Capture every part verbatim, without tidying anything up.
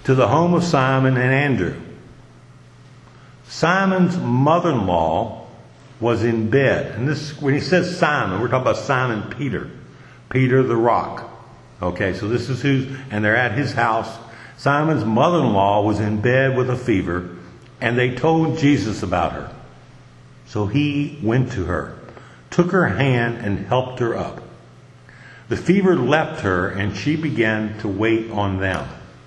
to the home of Simon and Andrew. Simon's mother-in-law was in bed. And this, when he says Simon, we're talking about Simon Peter. Peter the rock. Okay, so this is who's, and they're at his house. Simon's mother-in-law was in bed with a fever, and they told Jesus about her. So he went to her, took her hand, and helped her up. The fever left her, and she began to wait on them.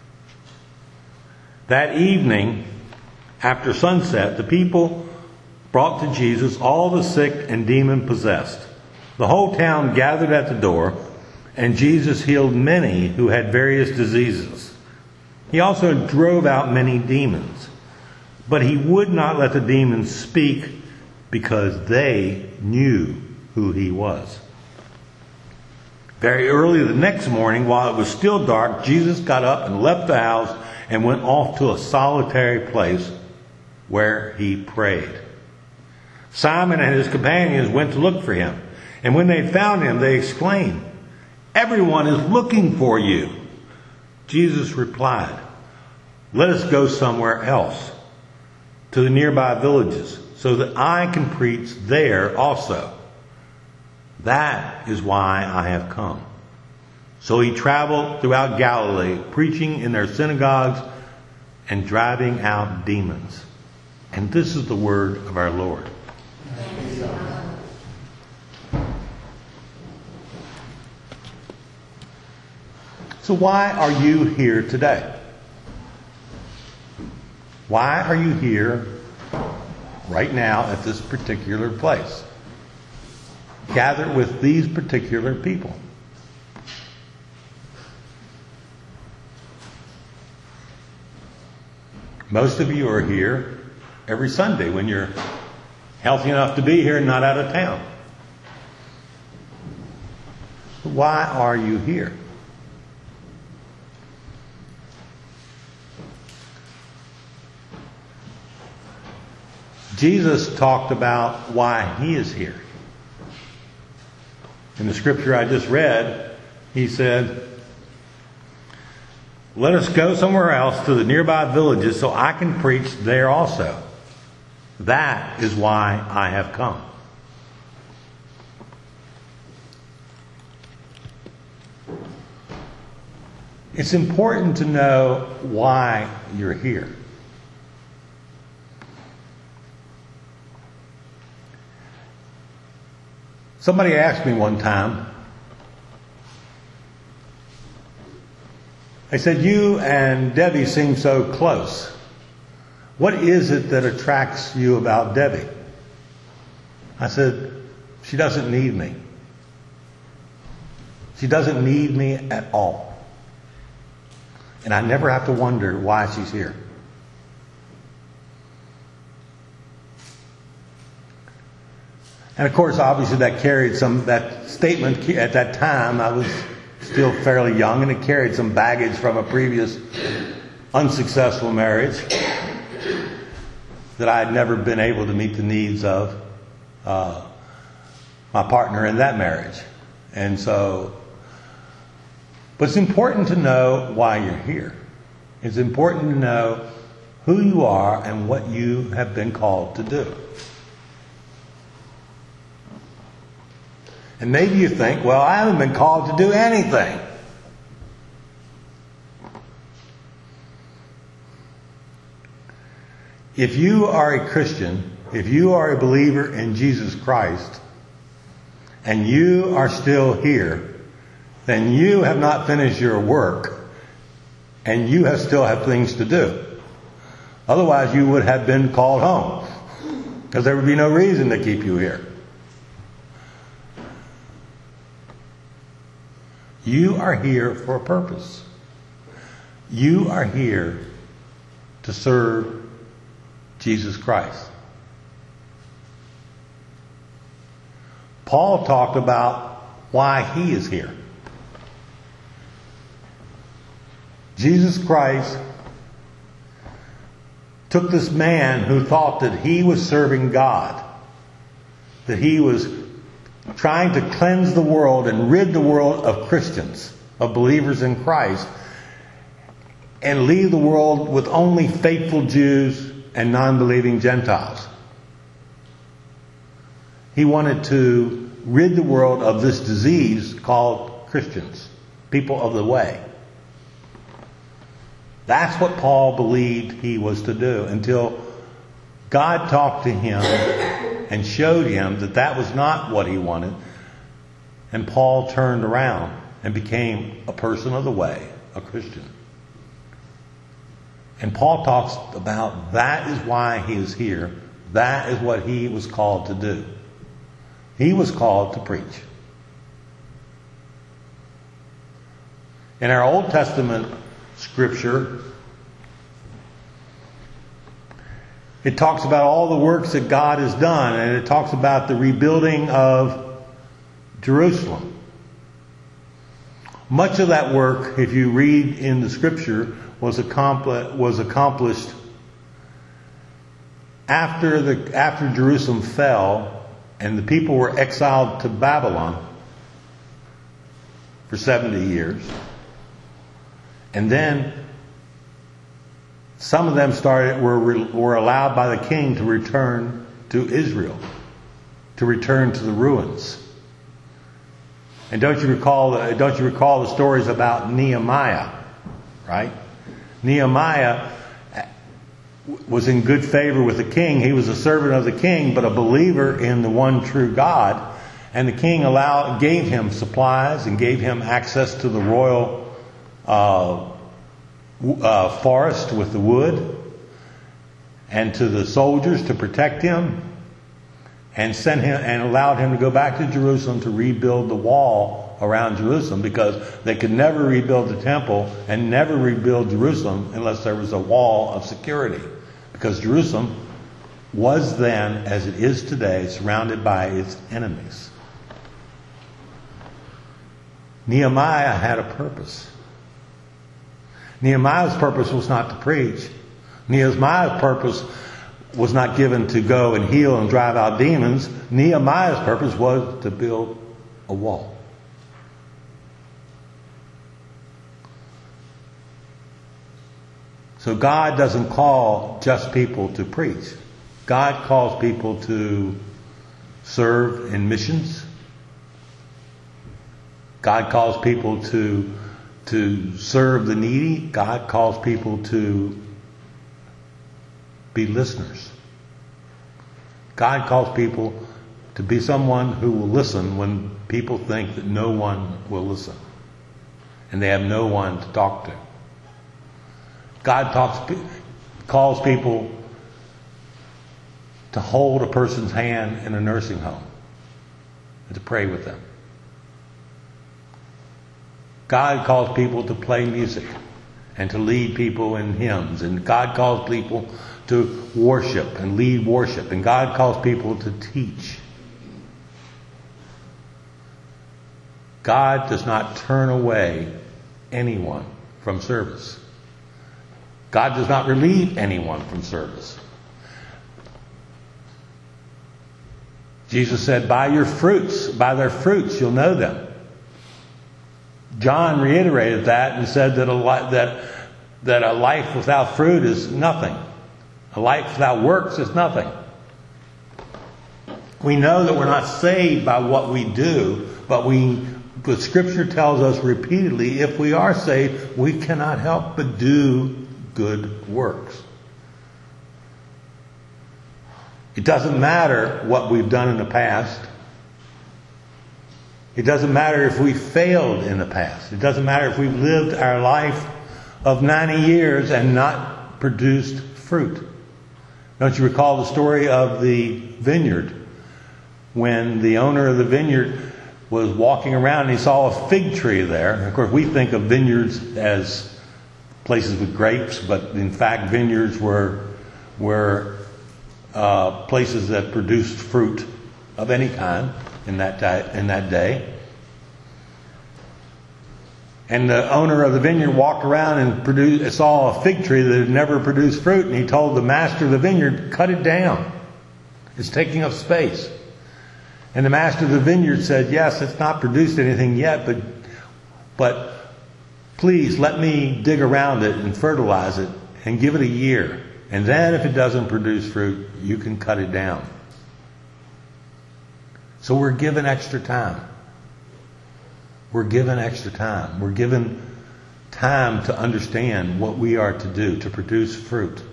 That evening, after sunset, the people brought to Jesus all the sick and demon-possessed. The whole town gathered at the door, and Jesus healed many who had various diseases. He also drove out many demons, but he would not let the demons speak because they knew who he was. Very early the next morning, while it was still dark, Jesus got up and left the house and went off to a solitary place where he prayed. Simon and his companions went to look for him, and when they found him, they exclaimed, "Everyone is looking for you." Jesus replied, "Let us go somewhere else, to the nearby villages, so that I can preach there also. That is why I have come." So he traveled throughout Galilee, preaching in their synagogues and driving out demons. And this is the word of our Lord. So why are you here today? Why are you here right now at this particular place? Gathered with these particular people. Most of you are here every Sunday when you're healthy enough to be here and not out of town. Why are you here? Jesus talked about why he is here. In the scripture I just read, he said, "Let us go somewhere else to the nearby villages so I can preach there also. That is why I have come." It's important to know why you're here. Somebody asked me one time, they said, "You and Debbie seem so close. What is it that attracts you about Debbie?" I said, "She doesn't need me. She doesn't need me at all. And I never have to wonder why she's here." And of course, obviously that carried some, that statement at that time, I was still fairly young, and it carried some baggage from a previous unsuccessful marriage that I had never been able to meet the needs of uh, my partner in that marriage. And so, but it's important to know why you're here. It's important to know who you are and what you have been called to do. And maybe you think, well, I haven't been called to do anything. If you are a Christian, if you are a believer in Jesus Christ, and you are still here, then you have not finished your work, and you have still have things to do. Otherwise, you would have been called home, because there would be no reason to keep you here. You are here for a purpose. You are here to serve Jesus Christ. Paul talked about why he is here. Jesus Christ took this man who thought that he was serving God, that he was trying to cleanse the world and rid the world of Christians, of believers in Christ. and leave the world with only faithful Jews and non-believing Gentiles. He wanted to rid the world of this disease called Christians, people of the way. That's what Paul believed he was to do until God talked to him and showed him that that was not what he wanted. And Paul turned around and became a person of the way, a Christian. And Paul talks about that is why he is here. That is what he was called to do. He was called to preach. In our Old Testament scripture, it talks about all the works that God has done, and it talks about the rebuilding of Jerusalem. Much of that work, if you read in the scripture, was accomplished was accomplished after the after Jerusalem fell and the people were exiled to Babylon for seventy years. And then some of them started were were allowed by the king to return to Israel, to return to the ruins. And don't you recall don't you recall the stories about Nehemiah, right? Nehemiah was in good favor with the king. He was a servant of the king, but a believer in the one true God. And the king allowed, gave him supplies and gave him access to the royal uh, uh, forest with the wood, and to the soldiers to protect him, and sent him and allowed him to go back to Jerusalem to rebuild the wall around Jerusalem, because they could never rebuild the temple and never rebuild Jerusalem unless there was a wall of security, because Jerusalem was then, as it is today, surrounded by its enemies. Nehemiah had a purpose. Nehemiah's purpose was not to preach. Nehemiah's purpose was not given to go and heal and drive out demons. Nehemiah's purpose was to build a wall. So God doesn't call just people to preach. God calls people to serve in missions. God calls people to, to serve the needy. God calls people to be listeners. God calls people to be someone who will listen when people think that no one will listen and they have no one to talk to. God talks, calls people to hold a person's hand in a nursing home and to pray with them. God calls people to play music and to lead people in hymns. And God calls people to worship and lead worship. And God calls people to teach. God does not turn away anyone from service. God does not relieve anyone from service. Jesus said, by your fruits, by their fruits, you'll know them. John reiterated that and said that a, li- that, that a life without fruit is nothing. A life without works is nothing. We know that we're not saved by what we do, but we, but Scripture tells us repeatedly, if we are saved, we cannot help but do good works. It doesn't matter what we've done in the past. It doesn't matter if we failed in the past. It doesn't matter if we've lived our life of ninety years and not produced fruit. Don't you recall the story of the vineyard? When the owner of the vineyard was walking around and he saw a fig tree there. Of course, we think of vineyards as places with grapes, but in fact vineyards were, were uh, places that produced fruit of any kind in that, di- in that day. And the owner of the vineyard walked around and produced, saw a fig tree that had never produced fruit, and he told the master of the vineyard, cut it down. It's taking up space. And the master of the vineyard said, yes, it's not produced anything yet, but, but please let me dig around it and fertilize it and give it a year. And then if it doesn't produce fruit, you can cut it down. So we're given extra time. We're given extra time. We're given time to understand what we are to do to produce fruit.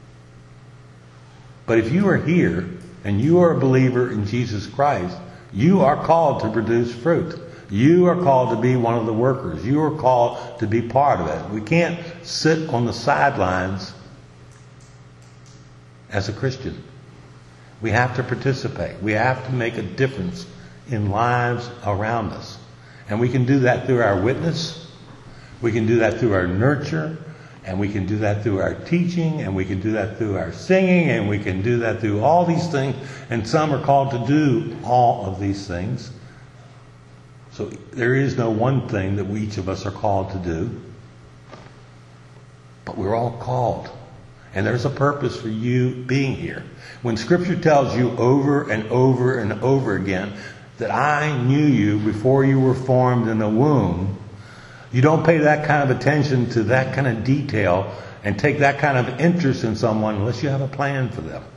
But if you are here and you are a believer in Jesus Christ, you are called to produce fruit. You are called to be one of the workers. You are called to be part of it. We can't sit on the sidelines as a Christian. We have to participate. We have to make a difference in lives around us. And we can do that through our witness. We can do that through our nurture. And we can do that through our teaching. And we can do that through our singing. And we can do that through all these things. And some are called to do all of these things. So there is no one thing that we, each of us are called to do. But we're all called. And there's a purpose for you being here. When Scripture tells you over and over and over again that I knew you before you were formed in the womb, you don't pay that kind of attention to that kind of detail and take that kind of interest in someone unless you have a plan for them.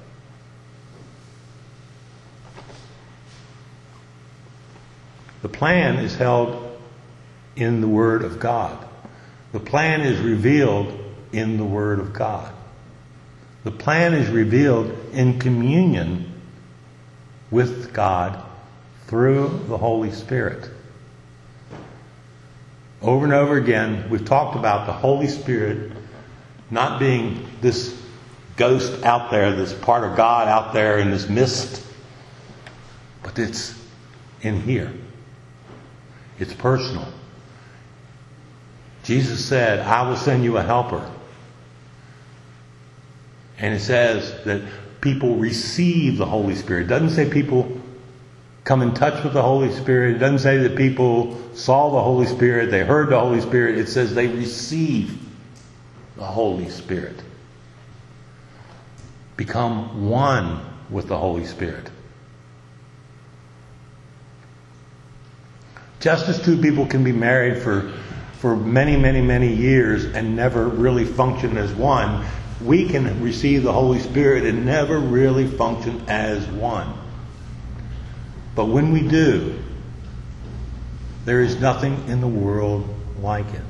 The plan is held in the Word of God. The plan is revealed in the Word of God. The plan is revealed in communion with God through the Holy Spirit. Over and over again, we've talked about the Holy Spirit not being this ghost out there, this part of God out there in this mist, but it's in here. It's personal. Jesus said, I will send you a helper. And it says that people receive the Holy Spirit. It doesn't say people come in touch with the Holy Spirit. It doesn't say that people saw the Holy Spirit, they heard the Holy Spirit. It says they receive the Holy Spirit. Become one with the Holy Spirit. Just as two people can be married for, for many, many, many years and never really function as one, we can receive the Holy Spirit and never really function as one. But when we do, there is nothing in the world like it.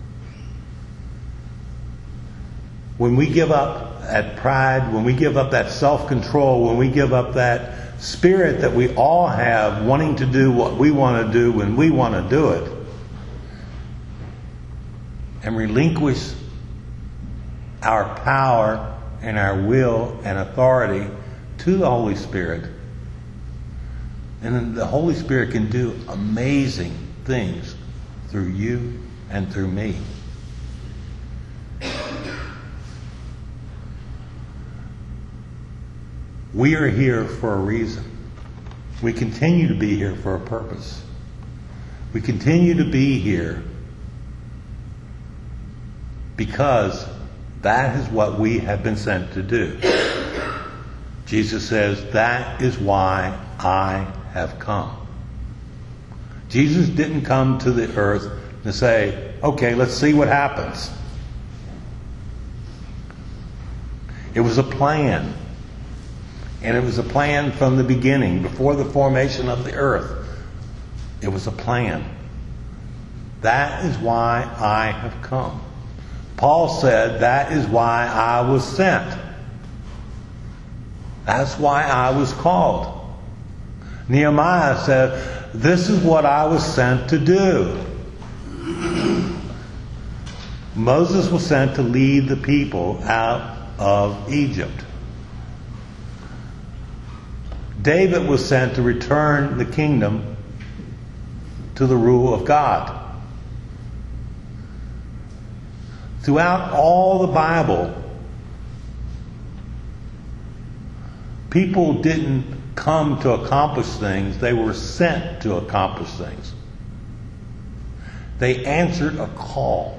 When we give up that pride, when we give up that self-control, when we give up that spirit that we all have wanting to do what we want to do when we want to do it, and relinquish our power and our will and authority to the Holy Spirit, and then the Holy Spirit can do amazing things through you and through me. We are here for a reason. We continue to be here for a purpose. We continue to be here because that is what we have been sent to do. Jesus says, that is why I have come. Jesus didn't come to the earth to say, okay, let's see what happens. It was a plan. And it was a plan from the beginning, before the formation of the earth. It was a plan. That is why I have come. Paul said, that is why I was sent. That's why I was called. Nehemiah said, this is what I was sent to do. Moses was sent to lead the people out of Egypt. David was sent to return the kingdom to the rule of God. Throughout all the Bible, people didn't come to accomplish things, they were sent to accomplish things. They answered a call.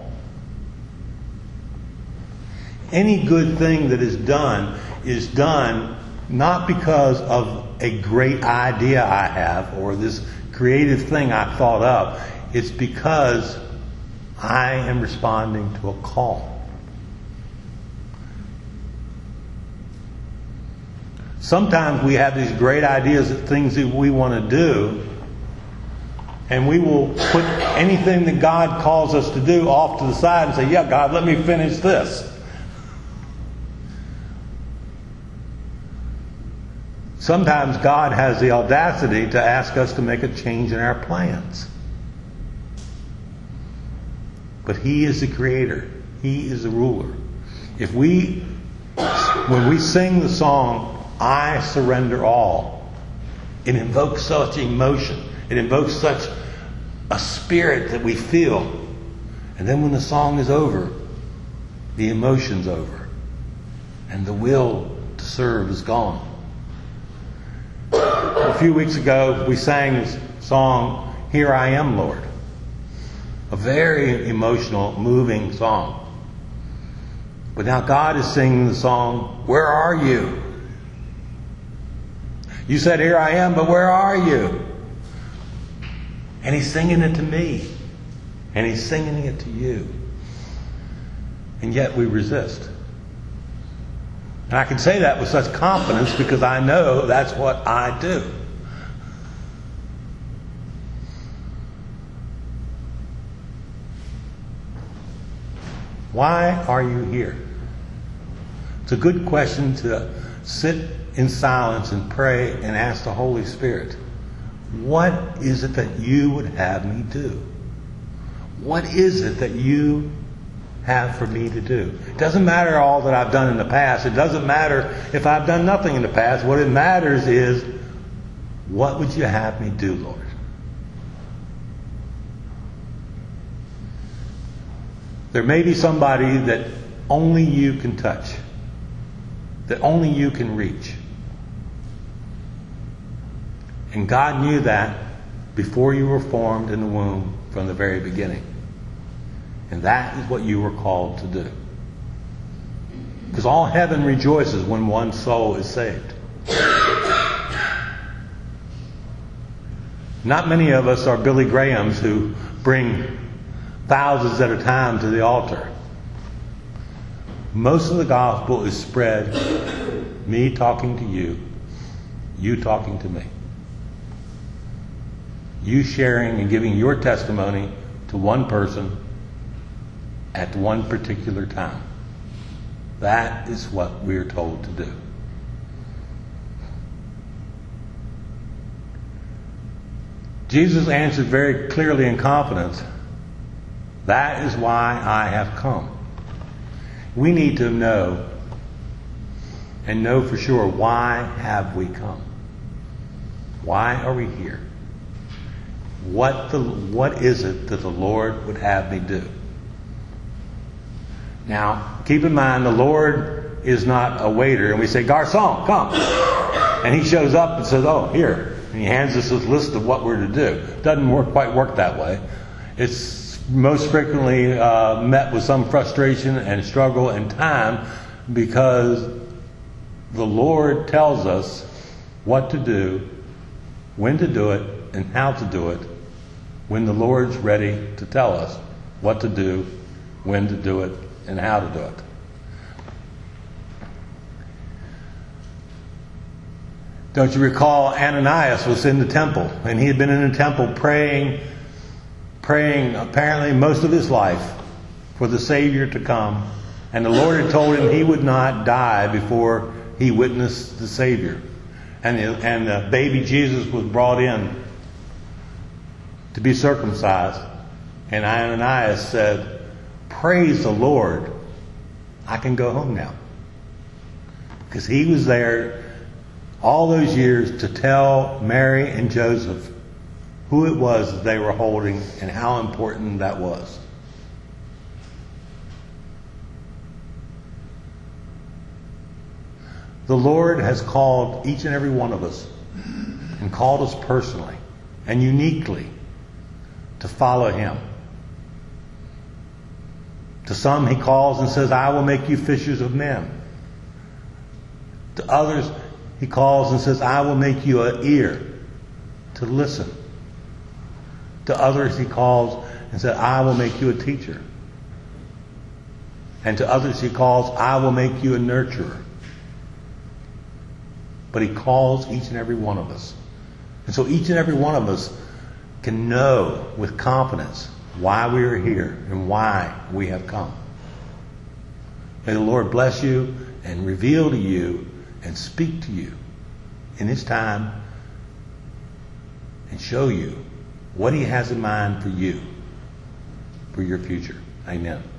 Any good thing that is done is done not because of a great idea I have or this creative thing I thought up. It's because I am responding to a call. Sometimes we have these great ideas of things that we want to do, and we will put anything that God calls us to do off to the side and say, yeah, God, let me finish this. Sometimes God has the audacity to ask us to make a change in our plans. But He is the creator. He is the ruler. If we, when we sing the song, I surrender all, it invokes such emotion. It invokes such a spirit that we feel. And then when the song is over, the emotion's over. And the will to serve is gone. A few weeks ago, we sang this song, Here I Am, Lord. A very emotional, moving song. But now God is singing the song, Where are you? You said, Here I am, but where are you? And He's singing it to me. And He's singing it to you. And yet we resist. And I can say that with such confidence because I know that's what I do. Why are you here? It's a good question to sit in silence and pray and ask the Holy Spirit, what is it that you would have me do? What is it that you have for me to do? It doesn't matter all that I've done in the past. It doesn't matter if I've done nothing in the past. What it matters is, what would you have me do, Lord? There may be somebody that only you can touch, that only you can reach. And God knew that before you were formed in the womb from the very beginning. And that is what you were called to do. Because all heaven rejoices when one soul is saved. Not many of us are Billy Grahams who bring thousands at a time to the altar. Most of the gospel is spread, me talking to you, you talking to me. You sharing and giving your testimony to one person at one particular time. That is what we're told to do. Jesus answered very clearly in confidence, that is why I have come. We need to know and know for sure, why have we come? Why are we here? What the what is it that the Lord would have me do? Now, keep in mind, the Lord is not a waiter, and we say, Garçon, come. And He shows up and says, oh, here. And He hands us this list of what we're to do. It doesn't work, quite work that way. It's most frequently uh, met with some frustration and struggle and time because the Lord tells us what to do, when to do it, and how to do it, when the Lord's ready to tell us what to do, when to do it, and how to do it. Don't you recall Ananias was in the temple, and he had been in the temple praying, praying apparently most of his life for the Savior to come, and the Lord had told him he would not die before he witnessed the Savior. And the, and the baby Jesus was brought in to be circumcised, and Ananias said, praise the Lord, I can go home now. Because he was there all those years to tell Mary and Joseph who it was that they were holding and how important that was. The Lord has called each and every one of us, and called us personally and uniquely to follow Him. To some He calls and says, I will make you fishers of men. To others He calls and says, I will make you an ear to listen. To others He calls and said, I will make you a teacher. And to others he calls, I will make you a nurturer. But he calls each and every one of us. And so each and every one of us can know with confidence why we are here and why we have come. May the Lord bless you and reveal to you and speak to you in His time and show you what He has in mind for you, for your future. Amen.